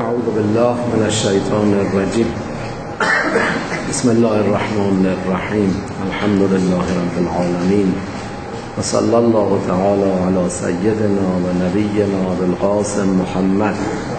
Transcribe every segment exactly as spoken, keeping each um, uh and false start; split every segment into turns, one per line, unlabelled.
اعوذ بالله من الشیطان الرجیم. بسم الله الرحمن الرحیم. الحمد لله رب العالمین و صلی الله تعالی علی سیدنا و نبینا بالقاسم محمد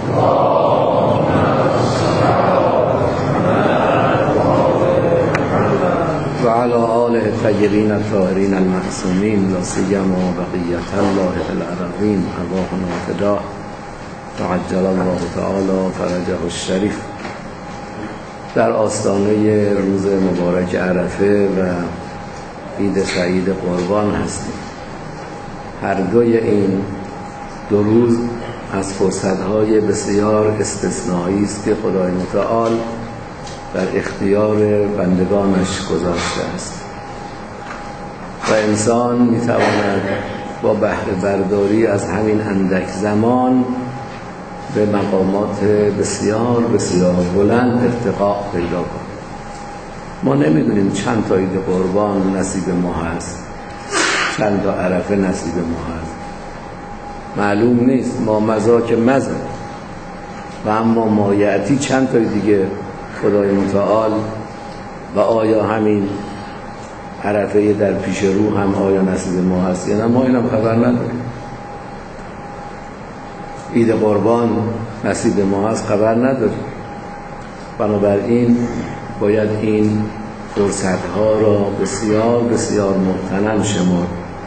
و علی آله الطیبین الطاهرین المعصومین لا سیما بقیة الله فی الارضین ارواحنا فداه تعجل الله تعالی فرجه الشریف. در آستانه روز مبارک عرفه و عید سعید قربان هستیم. هر دوی این دو روز از فرصت‌های بسیار استثنایی است که خدای متعال در اختیار بندگانش گذاشته است و انسان می‌تواند با بهره برداری از همین اندک زمان به مقامات بسیار بسیار بلند ارتقا پیدا کنیم. ما نمیدونیم چند تا عید قربان نصیب ما هست، چند تا عرفه نصیب ما هست، معلوم نیست. ما مزا که مزه و اما مایعتی چند تا دیگه خدای متعال و آیا همین عرفه در پیش رو هم آیا نصیب ما هست یا نه، ما اینم خبر نداریم. عید قربان نصیب ما هست خبر نداریم. بنابراین باید این فرصت‌ها را بسیار بسیار مغتنم شمرد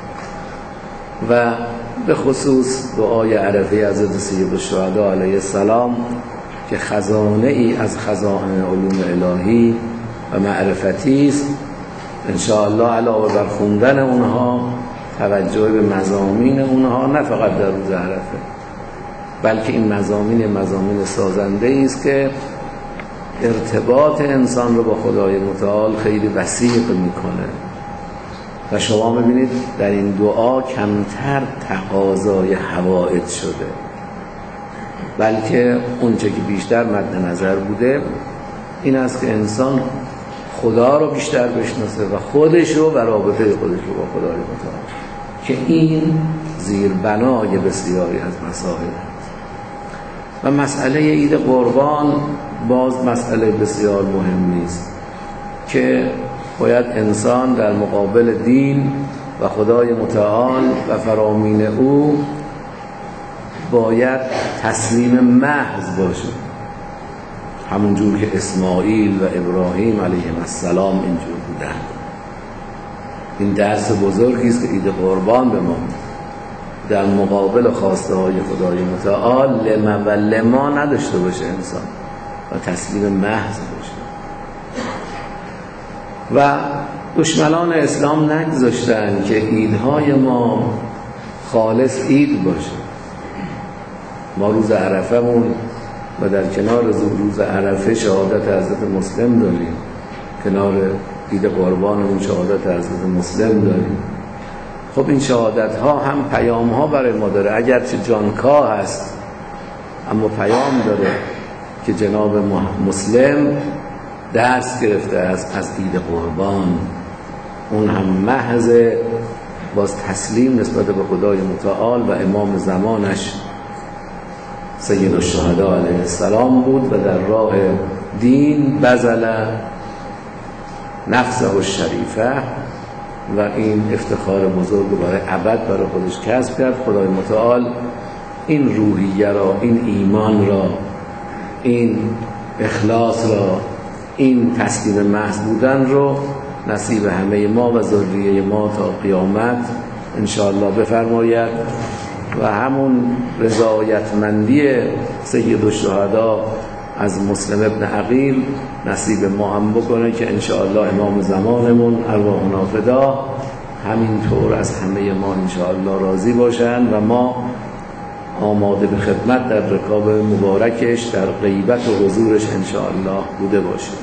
و به خصوص دعای عرفه حضرت سیدالشهدا علیه السلام که خزانه ای از خزائن علوم الهی و معرفتی است، انشاءالله علاوه بر خوندن اونها توجه به مضامین اونها نه فقط در روز عرفه، بلکه این مضامین مضامین سازنده است که ارتباط انسان رو با خدای متعال خیلی وسیق میکنه و شما میبینید در این دعا کمتر تقاضای حوائج شده، بلکه اونچه که بیشتر مد نظر بوده این است که انسان خدا رو بیشتر بشناسه و خودش رو و رابطه خودش رو با خدای متعال، که این زیربنای بسیاری از مسائل و مسئله عید قربان باز مسئله بسیار مهمی است که باید انسان در مقابل دین و خدای متعال و فرامین او باید تسلیم محض باشه، همون جور که اسماعیل و ابراهیم علیهم السلام اینجور بودن. این درس بزرگی است که عید قربان به ما در مقابل خواسته های خدای متعال لما و لما نداشته باشه انسان و تسلیم محض باشه. و دشمنان اسلام نگذاشتن که عیدهای ما خالص عید باشه. ما روز عرفه‌مون و در کنار روز عرفه شهادت حضرت مسلم داریم، کنار عید قربانمون شهادت حضرت مسلم داریم. خب این شهادت ها هم پیام ها برای ما داره، اگرچه جانکاه هست اما پیام داره که جناب مسلم درس گرفته است از عید قربان، اون هم محض باز تسلیم نسبت به خدای متعال و امام زمانش سیدالشهدا علیه السلام بود و در راه دین بذل نفسه الشریفه و این افتخار بزرگ برای ابد برای خودش کسب کرد. خدای متعال این روحیه را، این ایمان را، این اخلاص را، این تسلیم محض بودن رو نصیب همه ما و ذریه ما تا قیامت انشاءالله بفرماید و همون رضایتمندی سیدالشهدا از مسلم ابن عقیل نصیب ما هم بکنه که انشاءالله امام زمانمون ارواحنا فدا همینطور از همه ما انشاءالله راضی باشن و ما آماده به خدمت در رکاب مبارکش در غیبت و حضورش انشاءالله بوده باشیم.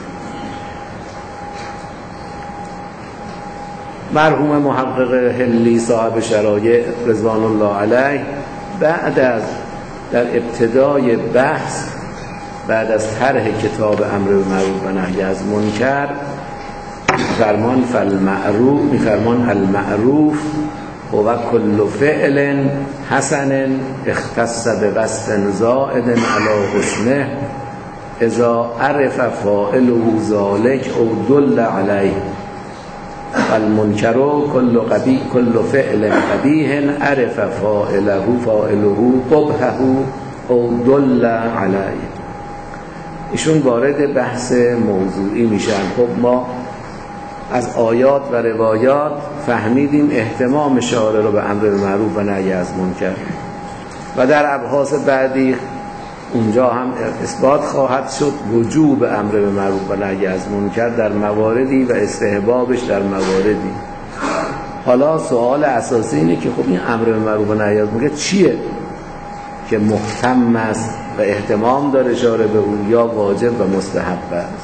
مرحوم محقق هلی صاحب شرایع رضوان الله علیه بعد از در ابتدای بحث بعد از طرح کتاب امر بالمعروف و نهی از منکر فرمان فالمعروف میفرمان المعروف و کل فعل حسن اختص بوصف زائد علی حسنه اذا عرف فاعله ذلك او دل علیه والمنکر کل قبیح کل فعل قبیح عرف فاعله فاعله قبحه او دل علیه. ایشون وارد بحث موضوعی میشن. خب ما از آیات و روایات فهمیدیم اهتمام شارع رو به امر معروف و نهی از منکر و در ابحاث بعدی اونجا هم اثبات خواهد شد وجوب امر به معروف و نهی از منکر در مواردی و استحبابش در مواردی. حالا سوال اساسی اینه که خب این امر به معروف و نهی از منکر چیه که محتم است و اهتمام داره شارع به اون، یا واجب و مستحب است؟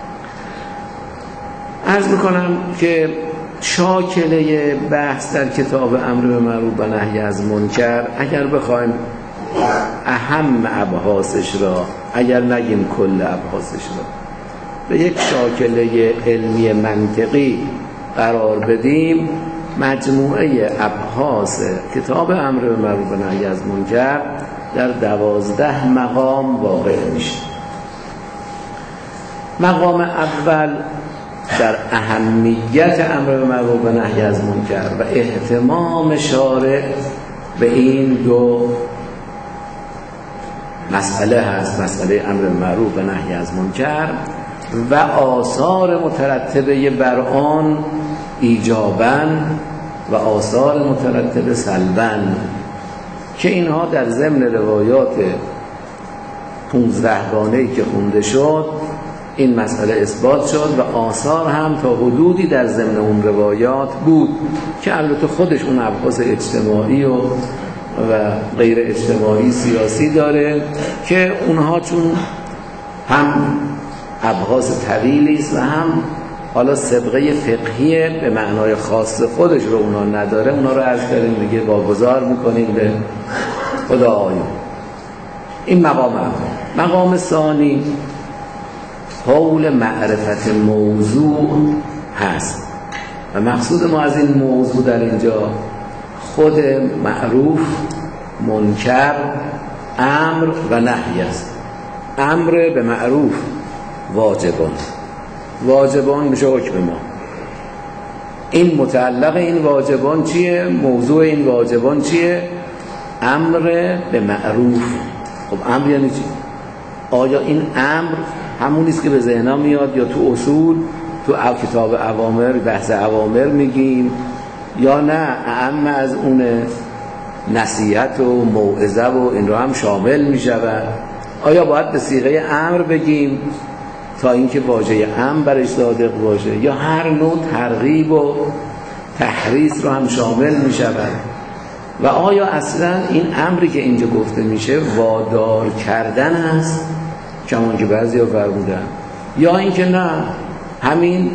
عرض میکنم که شاکله بحث در کتاب امر به معروف و نهی از منکر، اگر بخوایم اهم ابحاثش را، اگر نگیم کل ابحاثش را، به یک شاکله علمی منطقی قرار بدیم، مجموعه ابحاث کتاب امر به معروف و نهی از منکر در دوازده مقام واقع میشه. مقام اول در اهمیت امر به معروف و نهی از منکر و اهتمام شارع به این دو مسئله هست، مسئله امر به معروف و نهی از منکر و آثار مترتبه بر آن ایجاباً و آثار مترتبه سلباً، که اینها در ضمن روایات پونزده گانه‌ای که خونده شد این مسئله اثبات شد و آثار هم تا حدودی در ضمن اون روایات بود که البته خودش اون ابحاث اجتماعی و و غیر اجتماعی سیاسی داره که اونها چون هم ابحاث طویلی است و هم حالا سابقه فقهی به معنای خاص خودش رو اونا نداره، اونا رو عرض کردیم دیگه واگذار میکنیم به خدایا. این مقام اول. مقام ثانی حول معرفت موضوع هست و مقصود ما از این موضوع در اینجا خود معروف، منکر، امر و نهی است. امر به معروف واجبان، واجبان میشه حکم ما. این متعلق این واجبان چیه؟ موضوع این واجبان چیه؟ امر به معروف. خب امر یعنی چی؟ آیا این امر همونیست که به ذهنم میاد یا تو اصول تو کتاب اوامر بحث اوامر میگیم، یا نه اعم از اون نصیحت و موعظه و این رو هم شامل میشود؟ آیا باید به صیغه امر بگیم تا اینکه واژه امر برش صادق باشه، یا هر نوع ترغیب و تحریض رو هم شامل میشود؟ و آیا اصلا این امری که اینجا گفته میشه وادار کردن است کمان که بعضی ها فرمودن، یا اینکه نه همین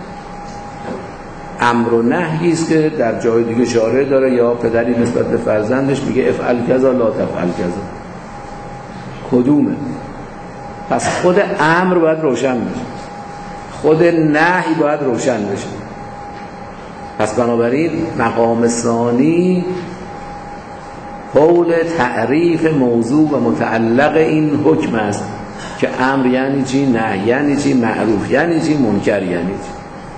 امر و نهی است که در جای دیگه شارع داره، یا پدری نسبت به فرزندش میگه افعل کذا لا تفعل کذا؟ کدومه؟ پس خود امر باید روشن بشه، خود نهی باید روشن بشه. پس بنابراین مقام ثانی حول تعریف موضوع و متعلق این حکم است که امر یعنی چی، نهی یعنی چی، معروف یعنی چی، منکر یعنی چی.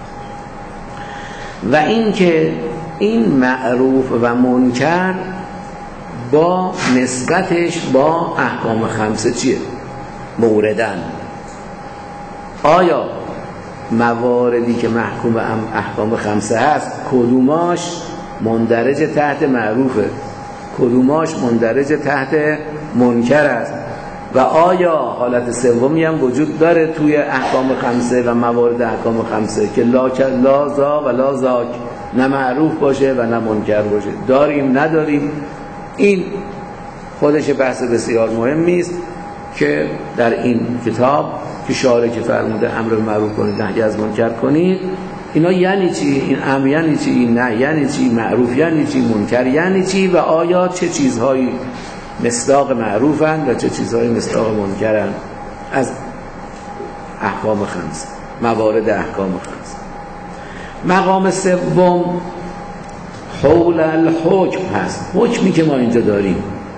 و این که این معروف و منکر با نسبتش با احکام خمسه چیه؟ موردن. آیا مواردی که محکوم به احکام خمسه هست کدوماش مندرج تحت معروفه، کدوماش مندرج تحت منکر است؟ و آیا حالت سومی هم وجود داره توی احکام خمسه و موارد احکام خمسه که لا لا زا و لا زاک، نه معروف باشه و نه منکر باشه؟ داریم نداریم؟ این خودش بحث بسیار مهمی است که در این کتاب که شارع که فرموده امر به معروف کنید نهی از منکر کنید، اینا یعنی چی؟ این امر یعنی چی؟ این نهی یعنی چی؟ معروف یعنی چی؟ منکر یعنی چی؟ و آیا چه چیزهایی مصداق معروفند و چه چیزهایی مصداق منکرند از احکام خمس، موارد احکام خمس. مقام سوم حول الحکم هست، حکمی که ما اینجا داریم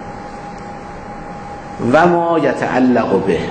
و ما یتعلق به.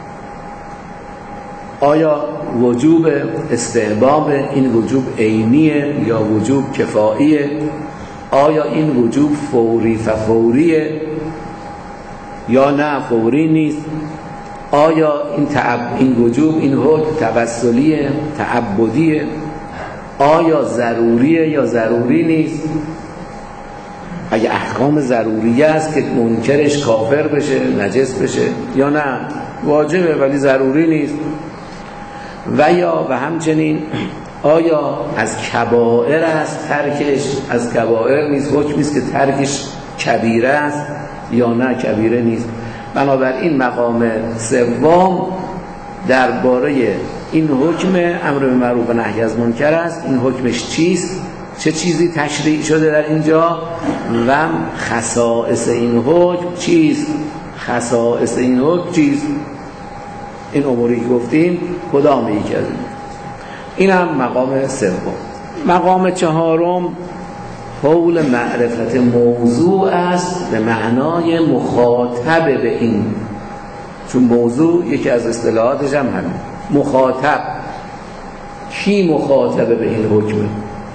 آیا وجوب استحباب این وجوب عینیه یا وجوب کفاییه؟ آیا این وجوب فوری فوریه یا نه فوری نیست؟ آیا این تعب این وجوب این حکم توسلیه تعبدیه؟ آیا ضروریه یا ضروری نیست؟ اگه احکام ضروریه است که منکرش کافر بشه نجس بشه یا نه واجبه ولی ضروری نیست؟ و یا و همچنین آیا از کبائر است ترکش؟ از کبائر نیست، حکمی است که ترکش کبیره است یا نه کبیره نیست؟ بنابراین مقام سوم درباره این حکم امر به معروف و نهی از منکر است. این حکمش چیست؟ چه چیزی تشریع شده در اینجا و خصائص این حکم چیست؟ خصائص این حکم چیست؟ این اموری که گفتیم کدام یکی از این؟ این هم مقام سوم. مقام چهارم حول معرفت موضوع است به معنای مخاطب به این، چون موضوع یکی از اصطلاحاتش هم همین مخاطب. کی مخاطب به این حکمه؟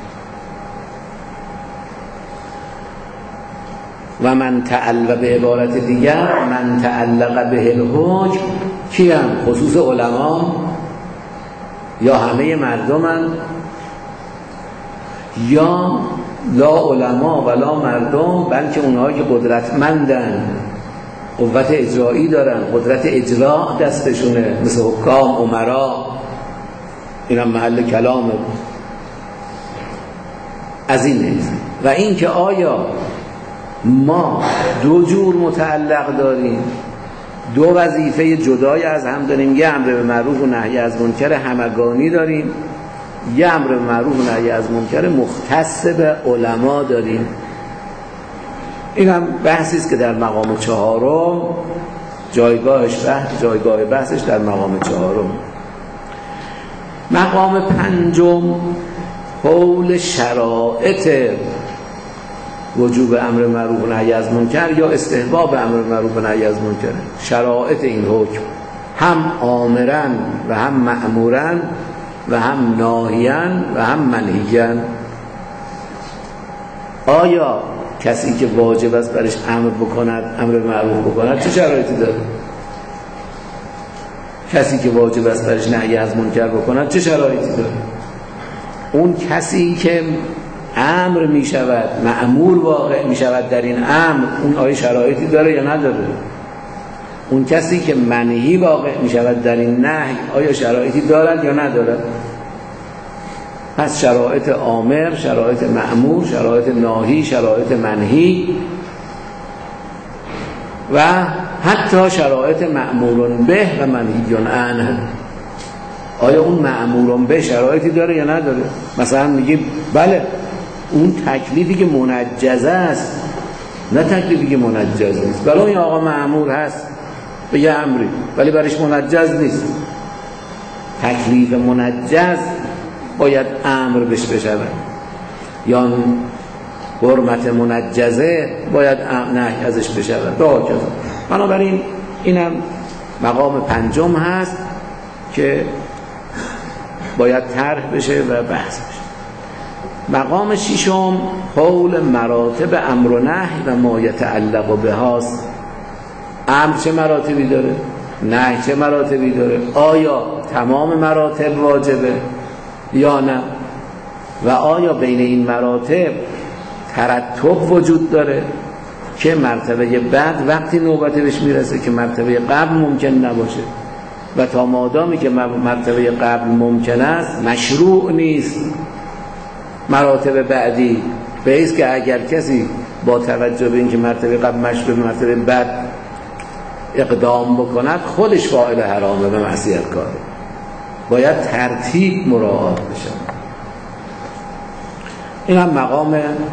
و من تعلق به عبارت دیگر من تعلق به الحکم کی هم؟ خصوص علما یا همه مردمن یا لا علما ولا مردم، بلکه اونهایی که قدرتمندن قوت اجرایی دارن قدرت اجرا دستشونه مثل حکام امرا، این هم محل کلامه. از این نیست. و این که آیا ما دو جور متعلق داریم، دو وظیفه جدای از هم داریم، یه امر به معروف و نهی از منکر همگانی داریم، یه امر به معروف و نهی از منکر مختص به علما داریم. این هم بحثی است که در مقام چهارم جایگاهش بحث جایگاه بحثش در مقام چهارم. مقام پنجم حول شرایط وجوب امر معروف و نهی از منکر یا استحباب امر معروف و نهی از منکر. شرایط این حکم هم آمرن و هم مأمورن و هم ناهیان و هم منهیان. آیا کسی که واجب است برش امر بکند امر معروف بکند چه شرایطی داره؟ کسی که واجب است برش نهی از منکر بکند چه شرایطی داره؟ اون کسی که امر می شود مأمور واقع می شود در این امر، اون آیا شرایطی داره یا نداره؟ اون کسی که منهی واقع می شود در این نهی آیا شرایطی دارد یا ندارد؟ پس شرایط آمر، شرایط مأمور، شرایط ناهی، شرایط منهی و حتی شرایط مأمور به و منهی عنه، آیا اون مأمور به شرایطی داره یا نداره؟ مثلا میگیم بله اون تکلیفی که منجزه است، نه تکلیفی که منجز نیست. بله اون آقا مأمور هست به یه امری ولی برش منجز نیست. تکلیف منجز باید امر بش بشود یا حرمت منجزه باید نهی ازش بشود. بنابراین اینم مقام پنجم هست که باید طرح بشه و بحث بشه. مقام ششم حول مراتب امر و نهی و ما یتعلق بهاست. امر چه مراتبی داره؟ نهی چه مراتبی داره؟ آیا تمام مراتب واجبه یا نه؟ و آیا بین این مراتب ترتب وجود داره که مرتبه بعد وقتی نوبت بهش میرسه که مرتبه قبل ممکن نباشه و تا مادامی که مرتبه قبل ممکن است مشروع نیست مراتب بعدی، به ایست که اگر کسی با توجه به اینکه مرتبه قبل مشروع مرتبه بعد اقدام بکند خودش فاعل حرامه و معصیت کاره. باید ترتیب مراعات بشه. این هم مقام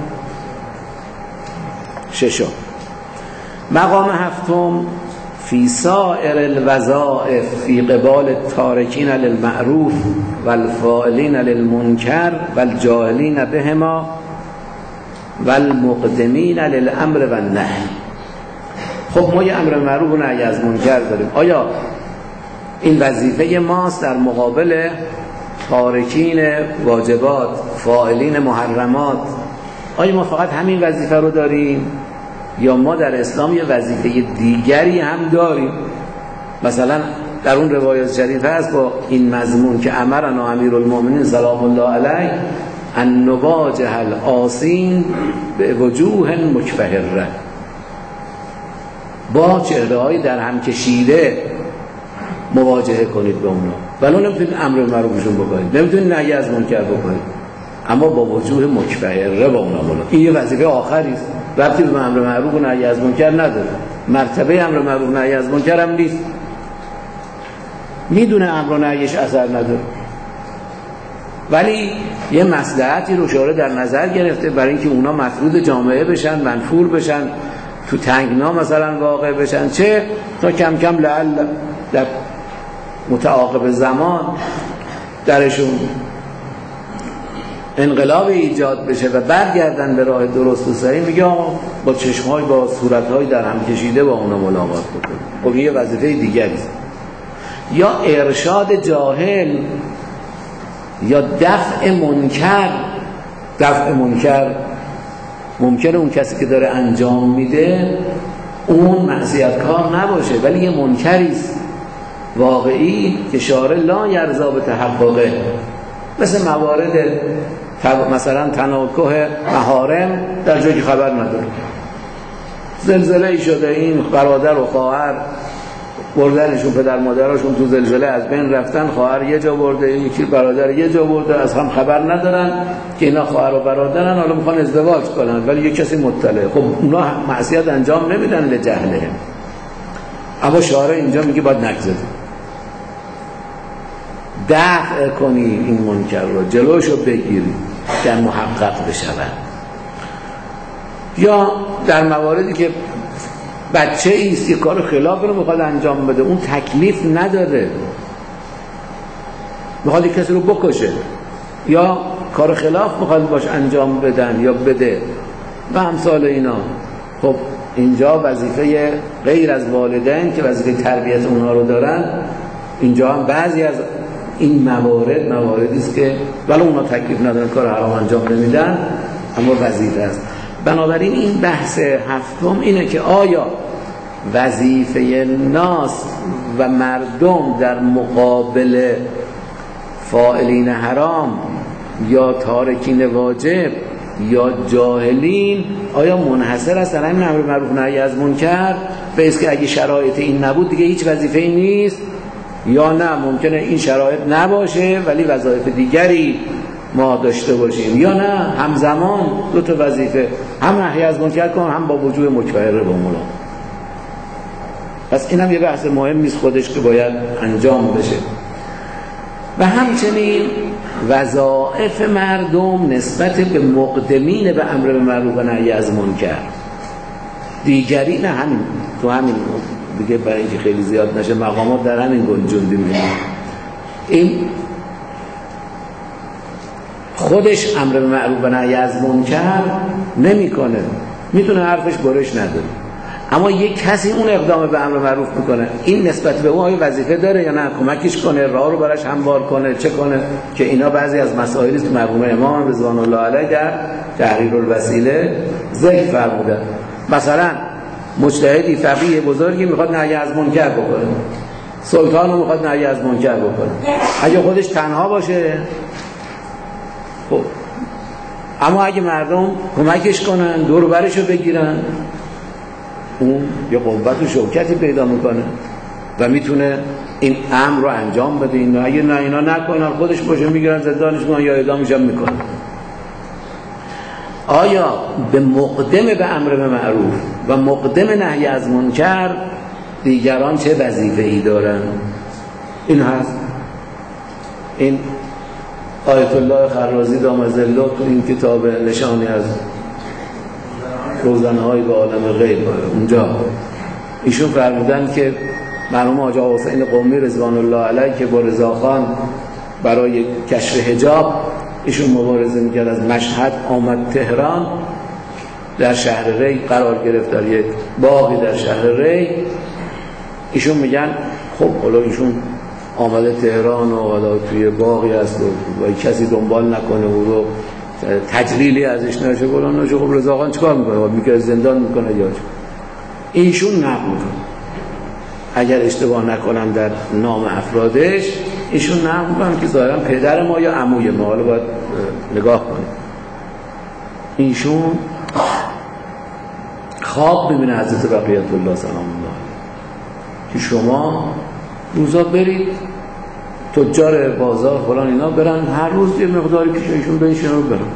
ششم. مقام هفتم فی سائر الوظائف فی قبال التارکین للمعروف والفاعلین للمنکر والجاهلین بهما و المقدمین للامر و النهی. خب ما یه امر معروف و نهی از منکر داریم. آیا این وظیفه ماست در مقابل تارکین واجبات، فاعلین محرمات؟ آیا ما فقط همین وظیفه رو داریم یا ما در اسلام یه وظیفه دیگری هم داریم؟ مثلا در اون روایت شریفه هست با این مضمون که امرنا امیرالمؤمنین سلام الله علیه ان نواجه العاصین به وجوه مکفهره، با چهره‌های در هم کشیده مواجهه کنید با اونا، ولی نمیتونید امر معروفشون بکنید، نمیتونید نهی از منکر بکنید، اما با وجوه مکفهره با اونا بالا. این یه وظیفه آخری است، ربطی به امر معروف و نهی از منکر نداره، مرتبه امر معروف و نهی از منکر هم نیست، میدونه امر و نهیش اثر نداره، ولی یه مصلحتی رو شارع در نظر گرفته برای اینکه اونا مطرود جامعه بشن، منفور بشن، تو تنگنا مثلا واقع بشن، چه تا کم کم لعل در متعاقب زمان درشون انقلاب ایجاد بشه و برگردن به راه درست و صحیح. میگه با چشم‌های با صورت‌های در هم کشیده با اونا ملاقات بکنه. خب یه وظیفه دیگری است. یا ارشاد جاهل یا دفع منکر. دفع منکر ممکنه اون کسی که داره انجام میده اون معصیت کار نباشه، ولی یه منکری است واقعی که شارع لا یرضا به تحققه، مثل موارد مثلا تناکح محارم در جایی خبر نداره، زلزله ای شده، این برادر و خواهر بردنشون، پدر مادرشون تو زلزله از بین رفتن، خواهر یه جا برده، یکی برادر یه جا برده، از هم خبر ندارن که اینا خواهر و برادرن، حالا میخوان ازدواج کنن ولی یه کسی مطلعه. خب اونا معصیت انجام نمیدن لجهله، اما شارع اینجا میگه باید نگذاری، دفع کنی این منکر رو، جلوشو بگیری در محقق بشود. یا در مواردی که بچه ایست یه کار خلاف رو میخواد انجام بده، اون تکلیف نداره، میخواد کسی رو بکشه یا کار خلاف میخواد باش انجام بدن یا بده و امثال اینا. خب اینجا وظیفه غیر از والدین که وظیفه تربیت اونها رو دارن، اینجا هم بعضی از این موارد مواردی است که ولی اونها تکلیف ندارن، کار حرام انجام نمیدن، اما وظیفه است. بنابراین این بحث هفتم اینه که آیا وظیفه ناس و مردم در مقابل فاعلین حرام یا تارکین واجب یا جاهلین آیا منحصر است در همین امر معروف نهی از منکر، به اسم که اگه شرایط این نبود دیگه هیچ وظیفه‌ای نیست، یا نه ممکنه این شرایط نباشه ولی وظایف دیگری ما داشته باشیم، یا نه همزمان دو تا وظیفه، هم نهی از منکر کن هم با وجوه مکفهره با مولا. پس اینم یه بحث مهم نیست خودش که باید انجام بشه. و همچنین وظایف مردم نسبت به مقدمین به امر معروف و نهی از منکر دیگری، نه همین تو همین دیگه برای اینکه خیلی زیاد نشه مقامات در همین گنجوندی می‌بینیم، این خودش امر معروف و نهی از منکر نمیکنه، میتونه حرفش برش نداره، اما یک کسی اون اقدام به امر معروف میکنه، این نسبت به او آیا وظیفه داره یا نه؟ کمکش کنه، راه رو براش هموار کنه، چه کنه؟ که اینا بعضی از مسائلی است که مرحوم امام رضوان الله علیه در تحریر الوسیله ذکر فرمودن. مثلا مجتهدی فقیه بزرگی میخواد نهی از منکر بکنه، سلطان رو میخواد نهی از منکر بکنه، اگه خودش تنها باشه خب، اما اگه مردم کمکش کنن، دور و برشو بگیرن، اون یه قوت و شوکتی پیدا میکنه و میتونه این امر رو انجام بده. این اگه نه اینا نکنن خودش باشه میگیرن زندانش میکنن یا اعدامش هم میکنن. آیا به مقدم به امر معروف و مقدم نهی از منکر دیگران چه وظیفه‌ای دارن؟ این هست. این آیت الله خرازی دام ظله تو این کتاب نشانی از روزنه‌های به عالم غیب اونجا ایشون فرمودن که مرحوم حاجی حسین قمی رضوان الله علیه که با رضاخان برای کشف حجاب ایشون مبارزه میکرد، از مشهد آمد تهران، در شهر ری قرار گرفت، در یک باغی در شهر ری. ایشون میگن خب حالا ایشون آمده تهران و حالا توی باغی هست و کسی دنبال نکنه او رو تجلیلی ازش نشه گلان نشه، خب رضا خان چیکار میکنه؟ میگه زندان میکنه یا چه؟ ایشون نقل میکنه، اگر اشتباه نکنم در نام افرادش ایشون نقل میکنه که ظاهرا پدر ما یا عموی ما، حالا باید نگاه کنیم، ایشون خواب میبینه حضرت بقیت الله سلام الله که شما روزا برید تجار بازار فلان اینا برن هر روز یه مقداری پیششون بنشینن رو برن.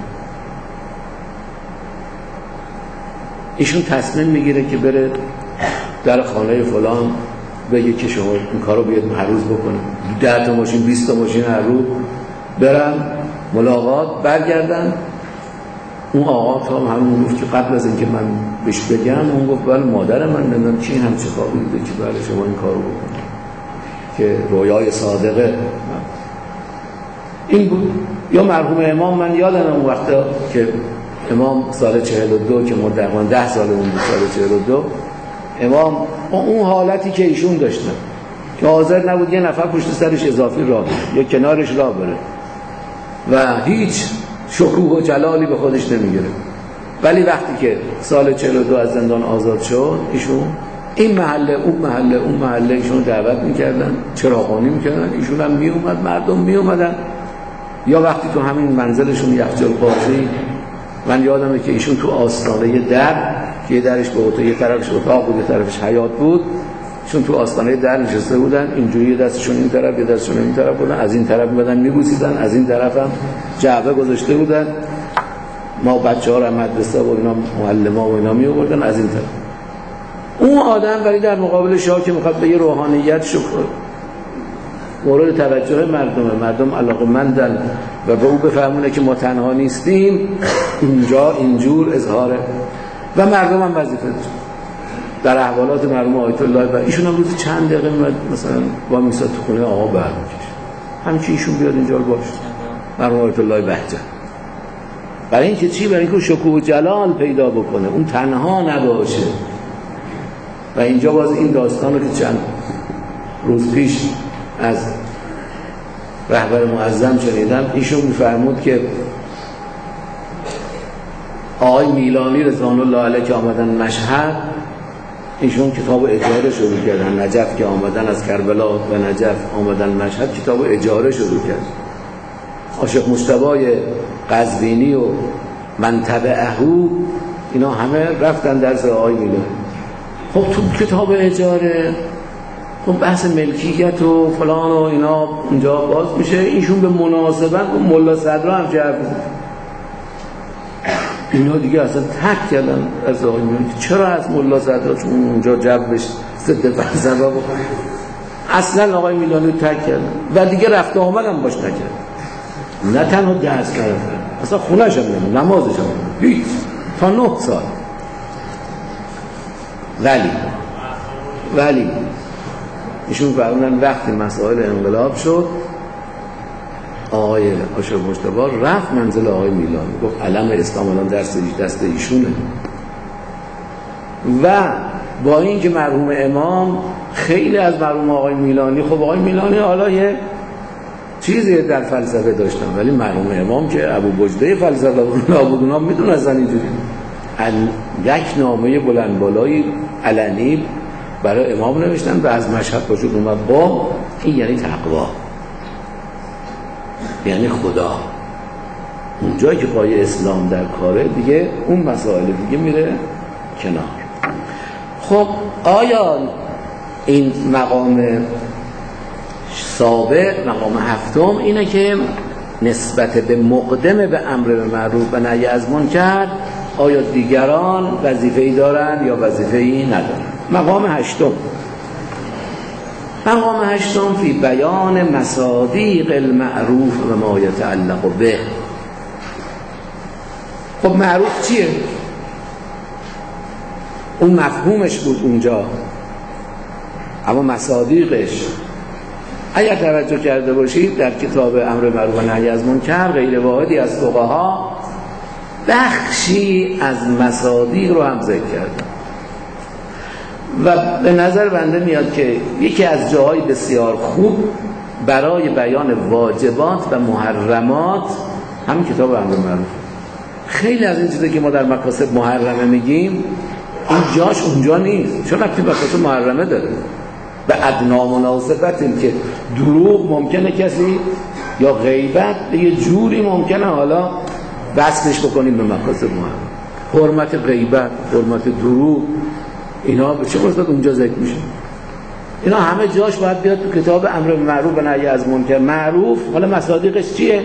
ایشون تصمیم میگیره که بره در خانه فلان بگه که شما این کارو بیاد هر روز بکنید، ده تا ماشین بیست تا ماشین هر روز برن ملاقات برگردن. اون آقا تا همون گفت که قبل از اینکه من بهش بگم اون گفت بله مادر من نمیدونم چی هم چه خوابی بوده که بله شما این کارو بکنید که رویای صادقه این بود. یا مرحوم امام، من یادم اون وقتا که امام سال چهل و دو که مدقیقا ده سال اون بود، سال چهل و دو امام اون حالتی که ایشون داشتن که حاضر نبود یه نفر پشت سرش اضافی راه بره یا کنارش راه بره و هیچ شکوه و جلالی به خودش نمیگیره، ولی وقتی که سال چهل و دو از زندان آزاد شد ایشون این محله اون محله اون محله ایشون دعوت میکردن، چراغانی میکردن، ایشون هم میومد، مردم میومدن. یا وقتی تو همین منزلشون یخچال قاضی، من یادمه که ایشون تو آستانه در که یه درش به اتاق، یه طرفش اتاق بود یه طرفش حیاط بود، ایشون تو آستانه در نشسته بودن، اینجوری دستشون این طرف یه دستشون این طرف بودن، از این طرف میبادن میبوسیدن، از این طرف هم جعبه گذاشته بودن، ما بچه ها رو مدرسه و اینا معلم ها و اینا میوردن از این طرف. اون آدم ولی در مقابل شاه که میخواد به یه روحانیت شکر مورد توجه مردم مردم علاقه‌مندن و به او بفهمونه که ما تنها نیستیم، اینجا اینجور اظهاره و مردم هم وظیفه داشت در احوالات مرحوم آیت الله. و ایشون هم روز چند دقیقه میاد مثلا با میساد تو خونه آقا برمیکشه، همین ایشون بیاد اینجا باشه مرحوم آیت الله بهجت. برای اینکه چی؟ برای اینکه شکوه و جلال پیدا بکنه، اون تنها نباشه. و اینجا باز این داستان رو که چند روز پیش از رهبر معظم شنیدم، ایشون میفرمود که آقای میلانی رضوان الله علیه که آمدن مشهد، ایشون کتاب اجاره شروع کردن. نجف که آمدن از کربلا و نجف آمدن مشهد، کتاب اجاره شروع کرد. عاشق مجتبی قزوینی و من تبعهو اینا همه رفتن درس آقای میلانی. خب تو کتاب اجاره خب بحث ملکیت و فلان و اینا اونجا باز میشه. ایشون به مناسبت اون ملا صدرا هم جواب اینا دیگه اصلا تک کردن از آقای میلانی. چرا از ملا صدرا چون اونجا جوابش ضد فلسفه بکنه؟ اصلا آقای میلانی تک کردن و دیگه رفت و آمد هم باش نکرد. نه تنها درس کرد، اصلا خونه‌ش هم نمید، نمازش هم نمید، هیچ تا نه سال. ولی ولی ایشون فرمودن وقتی مسائل انقلاب شد آقای عاشق مجتبی رفت منزل آقای میلانی، گفت علم اسلام الان درس دست ایشونه. و با این که مرحوم امام خیلی از مرحوم آقای میلانی، خب آقای میلانی حالا یه چیزی در فلسفه داشتن، ولی مرحوم امام که ابو وجده فلسفه نابود اونا میدون از اینجوری یک نامه بلند بالایی علنی برای امام نوشتن و از مشهد باشد اومد با این یعنی تقوا، یعنی خدا. اونجایی که پای اسلام در کاره دیگه اون مسائل دیگه میره کنار. خب آیا این مقام سابق، مقام هفتم اینه که نسبت به مقدم به امر به معروف و نهی از منکر آیا دیگران وظیفه‌ای دارن یا وظیفه‌ای ندارن؟ مقام هشتم، مقام هشتم فی بیان مصادیق المعروف و ما یتعلق به. خب معروف چیه؟ اون مفهومش بود اونجا، اما مصادیقش اگر توجه کرده باشید در کتاب امر معروف و نهی از منکر غیر واحدی از فقها بخشی از مصادیق رو هم ذکر کردم و به نظر بنده میاد که یکی از جاهای بسیار خوب برای بیان واجبات و محرمات همین کتاب امر معروف. خیلی از این چیزایی که ما در مکاسب محرمه میگیم این جاش اونجا نیست، چون ربطی به مکاسب محرمه داره. به ادنا مناسبتیم که دروغ ممکنه کسی یا غیبت یه جوری ممکنه حالا وصلش بکنیم به مکاسب محرم. حرمت غیبت، حرمت دروغ، اینا به چه واسطه اونجا ذکر میشه؟ اینا همه جاش باید بیاد تو کتاب امر معروف و نهی از منکر. معروف حالا مصادیقش چیه؟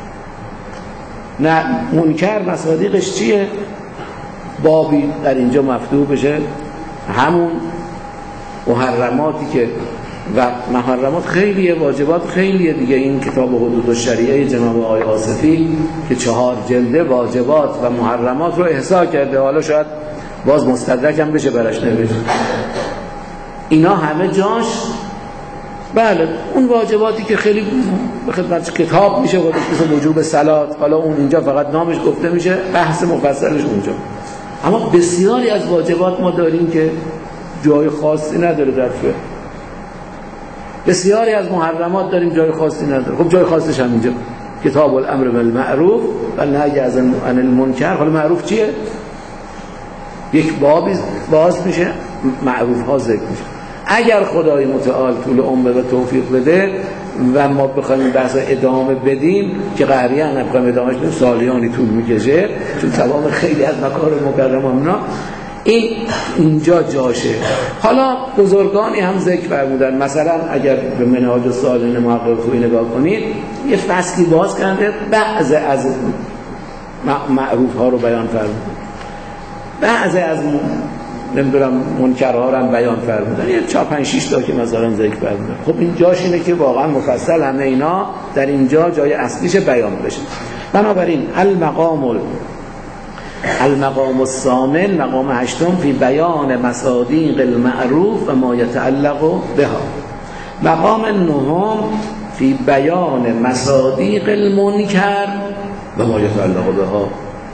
نه منکر مصادیقش چیه؟ بابی در اینجا مفتوح بشه. همون محرماتی که و محرمات خیلیه، واجبات خیلیه دیگه. این کتاب حدود الشریعه جناب آقای آصفی که چهار جلده واجبات و محرمات رو احصا کرده، حالا شاید باز مستدرک هم بشه برش نوشت. اینا همه جاش بله اون واجباتی که خیلی به خدمت کتاب میشه خودش، مثل وجوب صلات، حالا اون اینجا فقط نامش گفته میشه، بحث مفصلش اونجا. اما بسیاری از واجبات ما داریم که جای خاصی نداره در فقه. بسیاری از محرمات داریم جای خاصی نداره. خب جای خاصش هم اینجا کتاب الامر بالمعروف و نهی عن المنکر. حالا معروف چیه؟ یک بابی باز میشه، معروف ها ذکر میشه. اگر خدای متعال طول عمر و توفیق بده و ما بخوایم بحث ادامه بدیم که قهریه هم نبخوایم ادامهش بدیم سالیانی طول میکشه، چون تمام خیلی از مکارم مکرم همنا این اینجا جاشه. حالا بزرگانی هم ذکر فرمودن، مثلا اگر به منهاج السالکین محقق خویی نگاه کنید یه فصلی باز کرده بعض از معروف ها رو بیان فرمودن، بعض از نمیدونم منکرها رو هم بیان فرمودن، یه چهار پنج شش تا که مثلا ذکر فرمودن. خب این جاش اینه که واقعا مفصل همه اینا در اینجا جای اصلیش بیان بشه. بنابراین المقام المقام الثامن، مقام هشتم، فی بیان مصادیق المعروف و ما یتعلق بها. مقام نهم فی بیان مصادیق المنکر و ما یتعلق بها.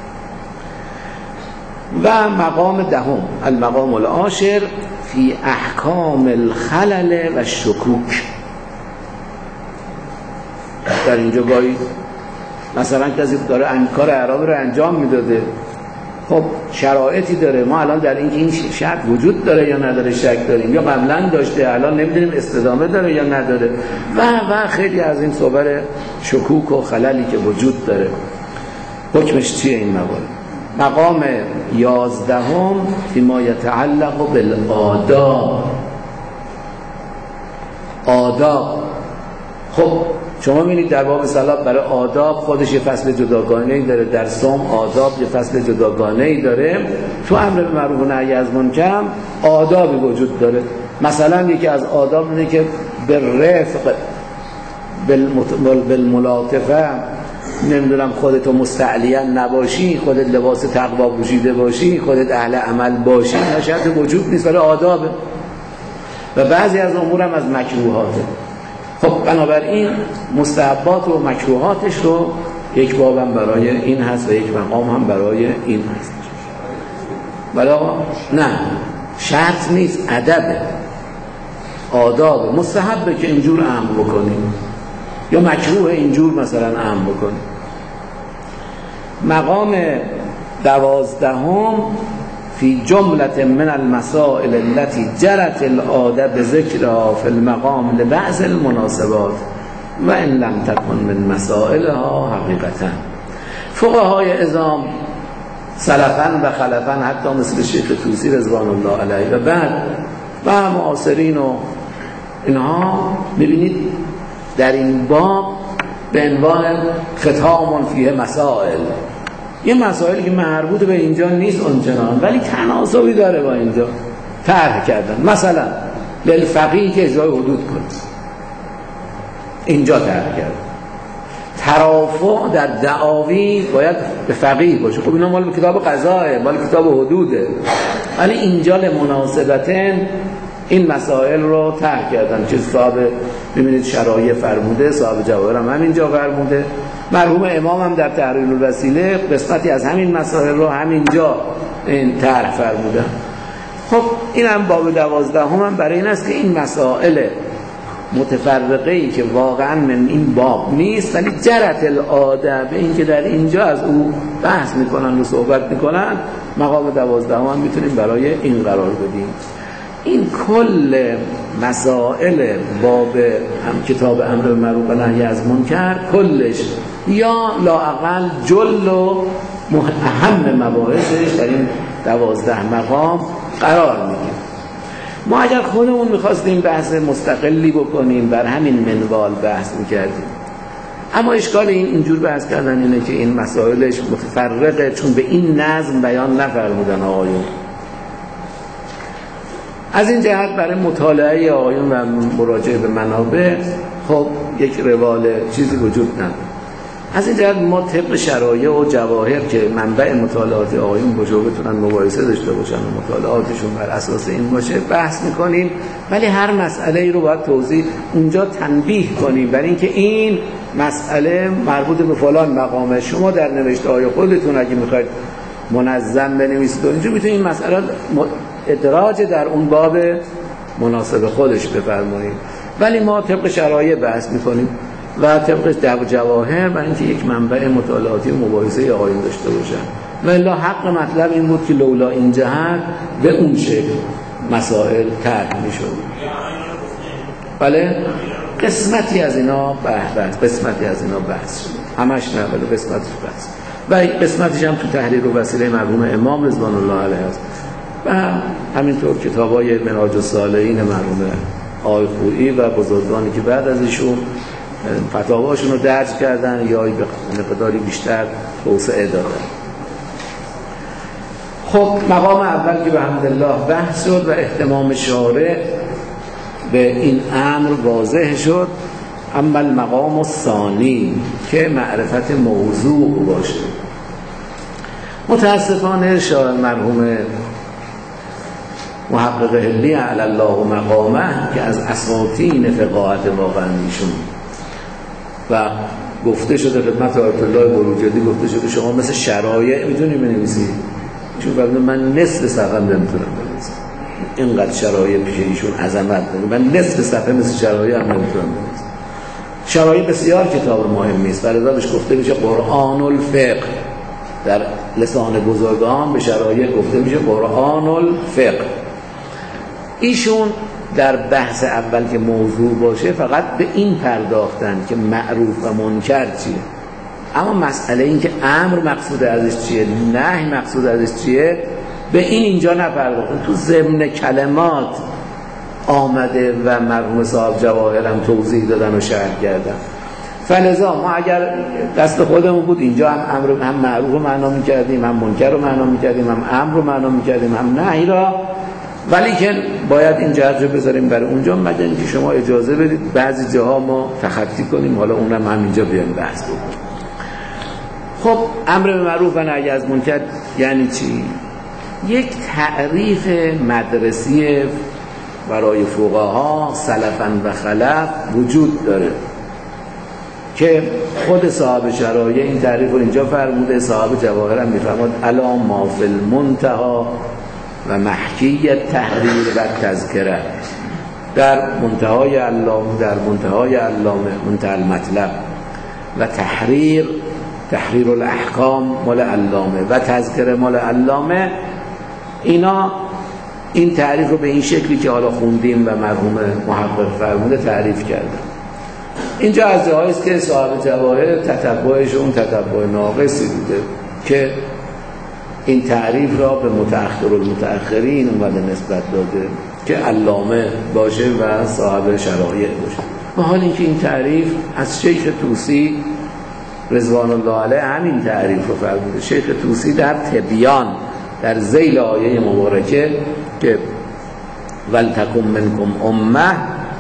و مقام دهم المقام العاشر فی احکام الخلل و شکوک. در اینجا گاهی مثلا کسی داره کار اعرابی رو انجام میداده، خب شرایطی داره، ما الان در اینکه این شرط وجود داره یا نداره شک داریم، یا قبلا داشته الان نمیدونیم استدامه داره یا نداره و و خیلی از این صور شکوک و خللی که وجود داره حکمش چیه این موارد. مقام یازدهم فیما یتعلق بالآداب. آداب، خب شما می‌بینید در باب صلات برای آداب خودش یه فصل جداگانه‌ای داره، در صوم آداب یه فصل جداگانه‌ای داره، تو امر بالمعروف و نهی از منکر آدابی وجود داره. مثلا یکی از آداب اینه که بالرفق بالملاطفه، نمیدونم خودتو مستعلیاً نباشی، خودت لباس تقوا پوشیده باشی، خودت اهل عمل باشی، نه شرط وجود نیست ولی آدابه و بعضی از امور هم از مکروهاته. خب بنابراین مستحبات و مکروهاتش رو یک بابم برای این هست و یک مقام هم برای این هست. بلا نه شرط نیست، ادبه، آداب، مستحبه که اینجور امر بکنیم یا مکروه اینجور مثلا امر بکنیم. مقام دوازدهم فی جملة من المسائل التي جرت العاده بذکرها فی المقام لبعض المناسبات و ان لم تکن من مسائلها حقیقتا. فقهای عظام سلفاً و خلفاً حتی مثل شیخ طوسی رضوان الله علیه و بعد و معاصرین و اینها میبینید در این باب به عنوان ختام فیه مسائل، یه مسائلی که مربوط به اینجا نیست اونچنان ولی تناسبی داره با اینجا طرح کردن. مثلا للفقیه که اجرای حدود کنه، اینجا طرح کردن. ترافع در دعاوی باید به فقیه باشه، خب اینا مال کتاب قضایه، مال کتاب حدوده، ولی اینجا لمناسبتن این مسائل رو طرح کردن که صاحب ببینید شرایع فرموده، صاحب جواهر هم همینجا فرموده، مرحوم امام هم در تحریر الوسیله قسمتی از همین مسائل رو همینجا این طرح فرمودن. خب این هم باب دوازده هم, هم برای این است که این مسائل متفرقه ای که واقعا من این باب نیست ولی جرت العاده به این که در اینجا از او بحث میکنن و صحبت میکنن، مقام دوازده هم, هم میتونیم برای این قرار بدیم. این کل مسائل باب هم کتاب امر بالمعروف و نهی از منکر کلش یا لااقل جل و اهم مباحثش در این دوازده مقام قرار میگیم. ما اگر خودمون میخواستیم بحث مستقلی بکنیم بر همین منوال بحث میکردیم، اما اشکال این اینجور بحث کردن اینه که این مسائلش متفرقه، چون به این نظم بیان نفرمودن آقایون. از این جهت برای مطالعه آقایون و مراجعه به منابع خب یک روال چیزی وجود نداره. از این جهت ما طبق شرایع و جواهر که منبع مطالعات آقایون باشه و بتونن مباحثه داشته باشن و مطالعاتشون بر اساس این باشه بحث میکنیم، ولی هر مسئله ای رو باید توضیح اونجا تنبیه کنیم برای اینکه این مسئله مربوط به فلان مقامه. شما در نوشته های خودتون اگه میخواید منظم بنویسید اینجا میتونید این مسئله ادراج در اون باب مناسب خودش بفرمایید، ولی ما طبق شرایع بحث میکنیم و طبق جواهر برای اینکه یک منبع مطالعاتی و مباحثه آقایون داشته باشن. و الا حق مطلب این بود که لولا این جهت به اون شکل مسائل طرح میشد. بله قسمتی از اینا بحث قسمتی از اینا بحث شد، همش نه ولی قسمتش بحث و قسمتش هم تو تحریر و وسیله مرحوم امام رضوان الله علیه است و همینطور کتابای منهاج الصالحین مرحوم آقای خویی و بزرگانی که بعد از ایشون فتاواشون رو درج کردن یا به مقداری بیشتر توسعه دادن. خب مقام اول که به حمدالله بحث شد و اهتمام شارع به این امر واضح شد، اما المقام الثانی که معرفت موضوع باشه. متاسفانه شاه مرحوم محقق هلی علی الله مقامه که از اساطین فقاهت واقعا ایشون و گفته شده خدمت آیت الله بروجردی گفته شده شما مثل شرایع میتونی بنویسید، چون فرمود من نصف صفحه نمیتونم بنویسم، اینقدر شرایع پیش ایشون عظمت داره، من نصف صفحه مثل شرایع هم نمیتونم بنویسم. شرایع بسیار کتاب مهمی است، برای بهش گفته میشه قرآن الفقه، در لسان بزرگان به شرایع گفته میشه قرآن الفقه. ایشون در بحث اول که موضوع باشه فقط به این پرداختن که معروف و منکر چیه، اما مسئله این که امر مقصود ازش چیه، نهی مقصود ازش چیه، به این اینجا نپرداختن. تو ضمن کلمات آمده و مرحوم صاحب جواهر هم توضیح دادن و شرح کردن. فلذا ما اگر دست خودمون بود اینجا هم امر هم معروف رو معنا می‌کردیم، هم منکر رو معنا می‌کردیم، هم امر رو معنا می‌کردیم، هم نهی را، ولی که باید این جهت رو بذاریم برای اونجا، مگر اینکه شما اجازه بدید بعضی جاها ما تخطی کنیم، حالا اونم همینجا بیایم بحث بکنیم. خب امر به معروف و نهی از منکر یعنی چی؟ یک تعریف مدرسی برای فقها سلفاً و خلف وجود داره که خود صاحب شرایع این تعریف رو اینجا فرموده، صاحب جواهر هم میفرماد الا ما فی المنتهی و محکیت تحریر و تذکره، در منتهای علامه در منتهای علامه منتهی المطلب و تحریر تحریر الاحکام مال علامه و تذکره مال علامه، اینا این تعریف رو به این شکلی که حالا خوندیم و مرحوم محقق فرموده تعریف کردن. اینجا از جاهایی است که صاحب جواهر تتبعشون تتبع ناقصی بوده که این تعریف را به متأخر المتأخرین اومده نسبت داده که علامه باشه و صاحب شرایع باشه، و حال اینکه این تعریف از شیخ طوسی رضوان الله علیه همین تعریف رو فرموده. شیخ طوسی در تبیان در ذیل آیه مبارکه که ولتکن منکم امه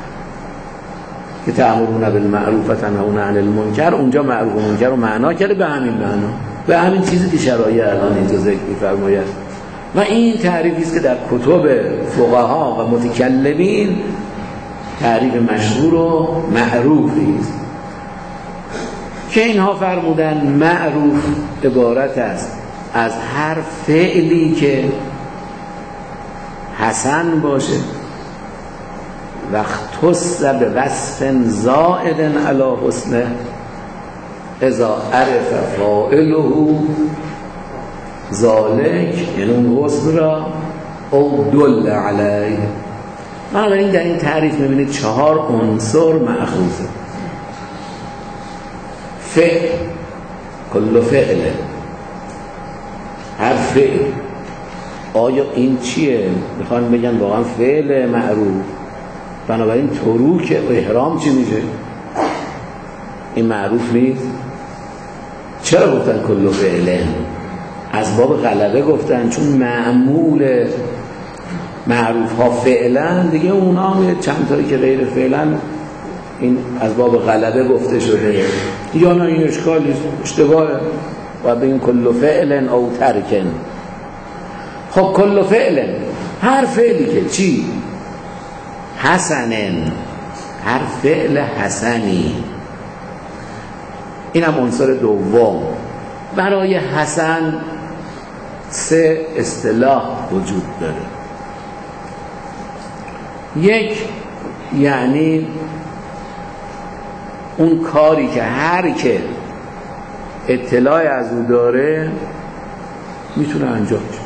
که تأمرون بالمعروف و تنهون عن المنکر، اونجا معروف و منکر رو معنا کرده به همین معنا، به همین چیزی که شرایع الان اینجا ذکر می‌فرماید و این تعریفی است که در کتب فقها و متکلمین تعریف مشهور و معروفی است که اینها فرمودن معروف عبارت است از هر فعلی که حسن باشه و اختص به وصف زائد علی حسنه اذا عرف فاعله ذالک، یعنی اون حسن را او دل علیه. بنابراین در این تعریف میبینید چهار عنصر مأخوذه. فعل، کل فعل، هر فعل. آیا این چیه؟ میخوان بگن واقعا فعل معروف، بنابراین تروک احرام چی میشه؟ این معروف نیست؟ چرا گفتن کل فعل؟ از باب غلبه گفتن، چون معمول معروف ها فعلا دیگه، اونا هم چند تایی که غیر فعلا این از باب غلبه گفته شده. یا نه این اشکالی اشتباهه و به این کل فعل او ترکن. خب کل فعل، هر فعلی که چی؟ حسنن، هر فعل حسنی. این هم عنصر دوم. برای حسن سه اصطلاح وجود داره. یک، یعنی اون کاری که هر که اطلاع از او داره میتونه انجام بده.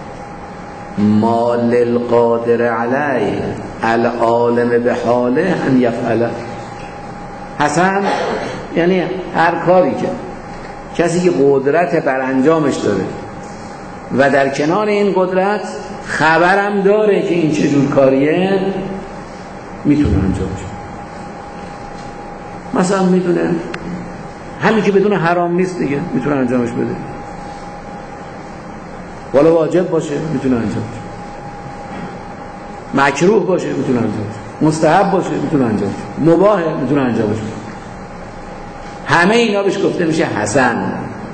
ما للقادر علیه العالم به حاله ان یفعله. حسن یعنی هر کاری که کسی که قدرت بر انجامش داره و در کنار این قدرت خبرم داره که این چجور کاریه، میتونه انجامش بده. مثلا میدونه همین که بدون حرام نیست دیگه میتونه انجامش بده، والا واجب باشه میتونه انجامش بده، مکروه باشه میتونه انجامش بده، مستحب باشه میتونه انجامش بده، مباحه میتونه انجامش بده. همه اینا بهش گفته میشه حسن.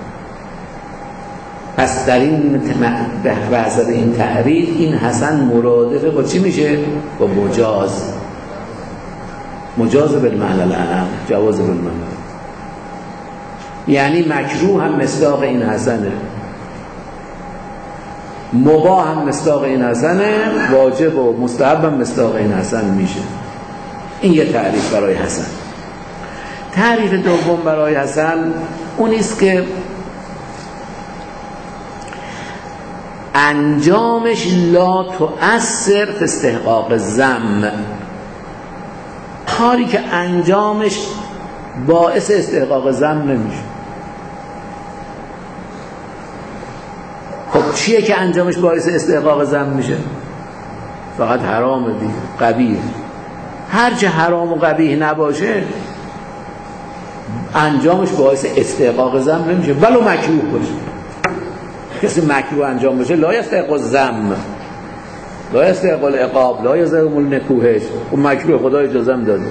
پس در این به حسب این تعریف این حسن مرادفه با چی میشه؟ با مجاز. مجاز بالمعنی الاعم، جواز بالمعنی. یعنی مکروه هم مصداق این حسنه، مباح هم مصداق این حسنه، واجب و مستحب هم مصداق این حسن میشه. این یه تعریف برای حسن. تعریف دوم برای حسن اونیست که انجامش لا تؤثر فی استحقاق ذم، کاری که انجامش باعث استحقاق ذم نمیشه. خب چیه که انجامش باعث استحقاق ذم میشه؟ فقط حرام دیگه، قبیح. هرچه حرام و قبیح نباشه انجامش باعث استحقاق ذم نمیشه، ولو مکروه باشه. کسی مکروه انجام بشه لا یستحق الذم، لا یستحق العقاب، لا یلزم النکوهش. اون مکروه خدا اجازه هم داده.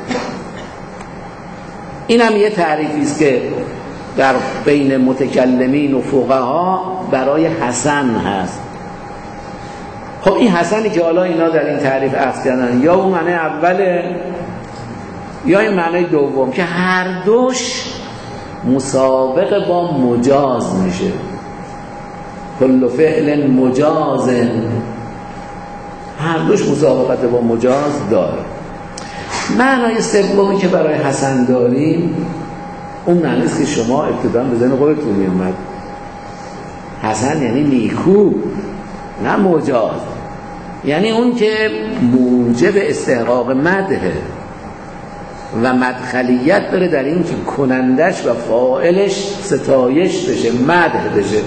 این هم یه تعریفی است که در بین متکلمین و فقها برای حسن هست. خب این حسنی که حالا اینا در این تعریف اخذ کردن، یا اون معنی اوله یا این معنی دوم که هر دوش مسابقه با مجاز میشه. کل فعل مجازن، هر دوش مسابقت با مجاز داره. معنای سومی که برای حسن داریم اون معنیست که شما ابتدا به ذهن خودتون میومد. حسن یعنی نیکو، نه مجاز. یعنی اون که موجب استحقاق مدحه و مدخلیت داره در این که کنندش و فاعلش ستایش بشه، مدح بشه.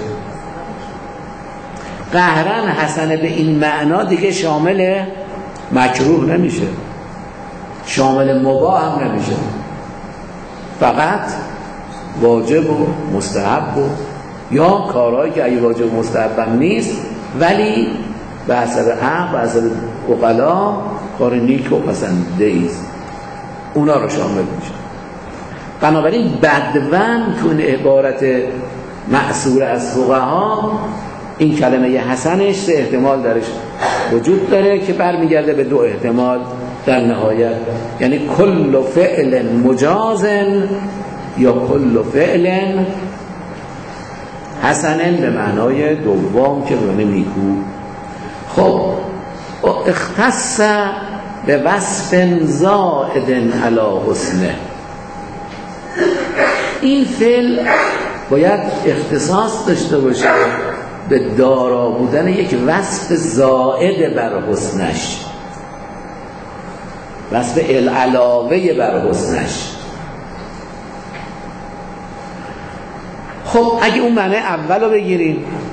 قهرن حسن به این معنا دیگه شامل مکروه نمیشه، شامل مباح هم نمیشه، فقط واجب و مستحب و یا کارهایی که اگه واجب و مستحب هم نیست ولی به حسب عقل، به حسب عقلا کار نیک و پسندیده است، اونا رو شامل میشه. بنابراین بدون تو این عبارت مأثور از فقها این کلمه حسنش سه احتمال درش وجود داره که برمیگرده به دو احتمال در نهایت، یعنی کل فعل مجازن یا کل فعل حسنن به معنای دوم که به معنی نیکو. خب اختص به وصف زائد علی حسنه، این فعل باید اختصاص داشته باشه به دارا بودن یک وصف زائد بر حسنش، وصف العلاوه بر حسنش. خب اگه اون معنی اول رو بگیریم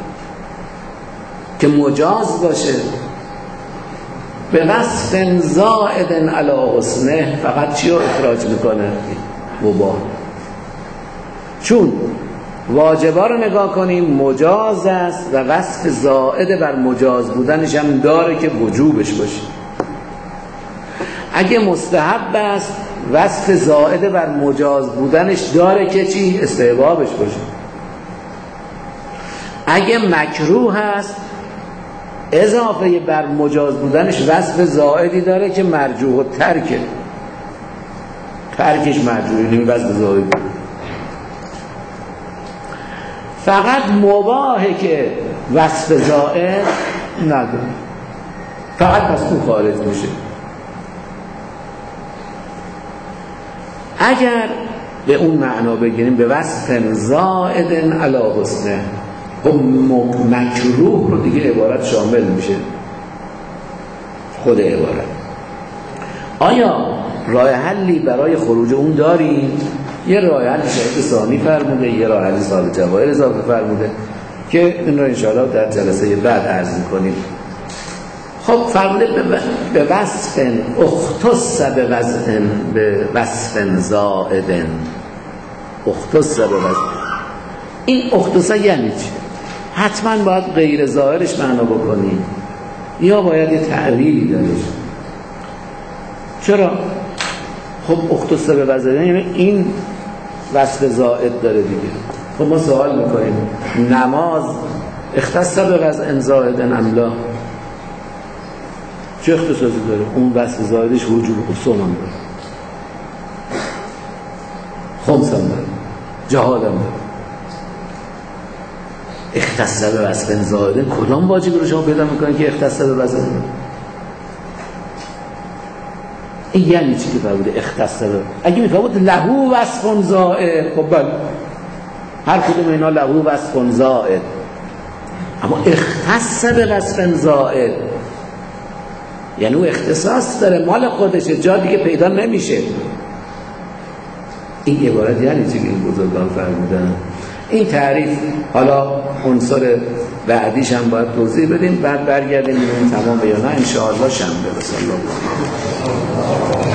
که مجاز باشه به وصف زائد علی حسنه، فقط چی رو اخراج میکنه؟ مباح. چون واجبا رو نگاه کنیم مجاز است و وصف زائد بر مجاز بودنش هم داره که وجوبش باشه. اگه مستحب است وصف زائد بر مجاز بودنش داره که چی؟ استحبابش باشه. اگه مکروه است اضافه بر مجاز بودنش وصف زائدی داره که مرجوح و ترکه، ترکش مرجوحی نمی وصف زائد. فقط مباهه که وصف زائد نداره، فقط پس اون خارج میشه. اگر به اون معنا بگیریم به وصف زائد علی حسنه، مکروه رو دیگه عبارت شامل میشه، خود عبارت. آیا راه حلی برای خروج اون داریم؟ یه راه حل شاید ثانی فرموده، یه راه حل صاحب جواهر اضافه فرموده که این رو انشاءالله در جلسه بعد عرض میکنیم. خب فرموده به وصف اختص به وصف به وصف زائد، اختص به وصف. این اختص یعنی چی؟ حتما باید غیر ظاهرش معنا بکنیم یا باید یه تعبیری داره؟ چرا؟ خب اختص به وصف یعنی این وصف زائد داره دیگه. خب ما سوال میکنیم نماز اختص به وصف زائد ام لا؟ چه اختصاصی داره؟ اون وصف زائدش وجوب اصول هم داره، خمس هم داره، جهاد هم داره. اختص به وصف زائد کدام واجب رو شما پیدا میکنید که اختص به وصف؟ این یعنی چی که فرموده اختص به؟ اگه میفرمود لهو وصف زائد، خب بله هر کدوم اینا لهو وصف زائد، اما اختص به وصف زائد یعنی او اختصاص داره، مال خودشه، جا دیگه پیدا نمیشه. این عبارت یعنی چی که این بزرگان فرمودن؟ این تعریف حالا عنصر بعدیش هم باید توضیح بدیم، بعد برگردیم ببینیم تمام یا نه ان شاء الله شنبه. بسم الله.